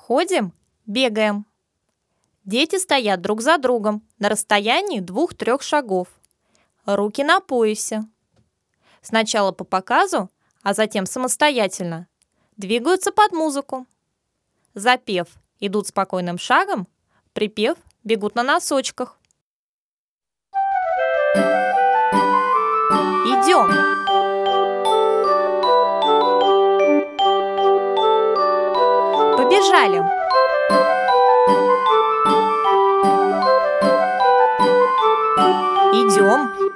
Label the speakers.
Speaker 1: Ходим, бегаем. Дети стоят друг за другом на расстоянии 2-3 шагов. Руки на поясе. Сначала по показу, а затем самостоятельно. Двигаются под музыку. Запев, идут спокойным шагом, припев, бегут на носочках. Идем. Побежали. Идем.